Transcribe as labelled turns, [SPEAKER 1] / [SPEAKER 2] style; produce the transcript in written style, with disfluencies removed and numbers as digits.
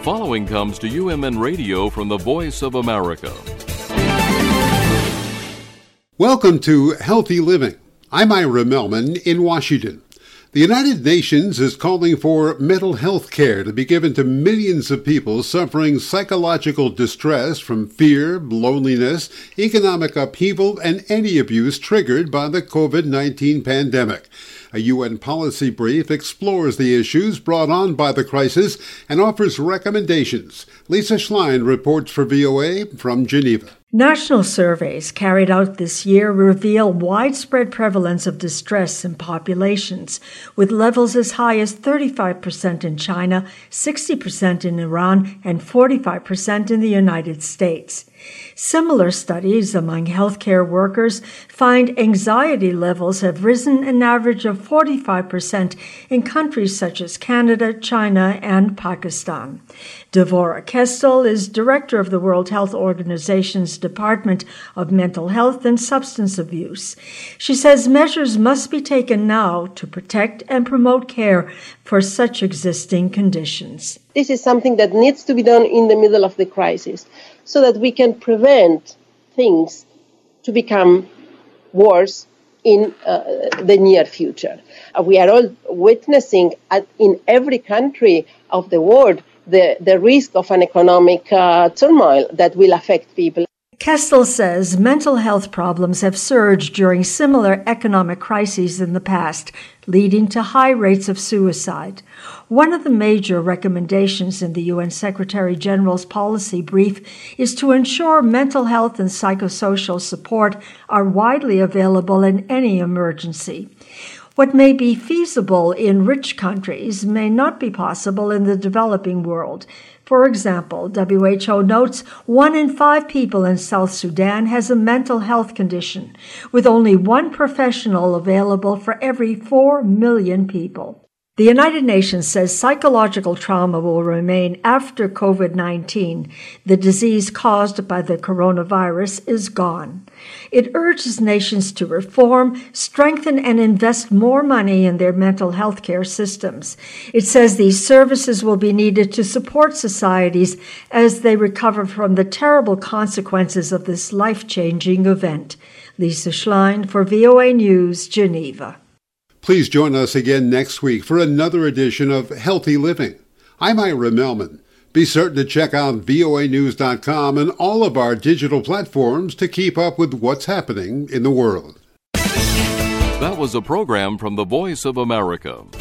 [SPEAKER 1] The following comes to UMN Radio from the Voice of America.
[SPEAKER 2] Welcome to Healthy Living. I'm Ira Melman in Washington. The United Nations is calling for mental health care to be given to millions of people suffering psychological distress from fear, loneliness, economic upheaval, and any abuse triggered by the COVID-19 pandemic. A UN policy brief explores the issues brought on by the crisis and offers recommendations. Lisa Schlein reports for VOA from Geneva.
[SPEAKER 3] National surveys carried out this year reveal widespread prevalence of distress in populations, with levels as high as 35% in China, 60% in Iran, and 45% in the United States. Similar studies among healthcare workers find anxiety levels have risen an average of 45% in countries such as Canada, China, and Pakistan. Devorah Kestel is director of the World Health Organization's Department of Mental Health and Substance Abuse. She says measures must be taken now to protect and promote care for such existing conditions.
[SPEAKER 4] This is something that needs to be done in the middle of the crisis so that we can prevent things to become worse in the near future. We are all witnessing in every country of the world the risk of an economic turmoil that will affect people.
[SPEAKER 3] Kestel says mental health problems have surged during similar economic crises in the past, leading to high rates of suicide. One of the major recommendations in the UN Secretary General's policy brief is to ensure mental health and psychosocial support are widely available in any emergency. What may be feasible in rich countries may not be possible in the developing world. For example, WHO notes 1 in 5 people in South Sudan has a mental health condition, with only one professional available for every 4 million people. The United Nations says psychological trauma will remain after COVID-19. The disease caused by the coronavirus is gone. It urges nations to reform, strengthen, and invest more money in their mental health care systems. It says these services will be needed to support societies as they recover from the terrible consequences of this life-changing event. Lisa Schlein for VOA News, Geneva.
[SPEAKER 2] Please join us again next week for another edition of Healthy Living. I'm Ira Melman. Be certain to check out voanews.com and all of our digital platforms to keep up with what's happening in the world.
[SPEAKER 1] That was a program from the Voice of America.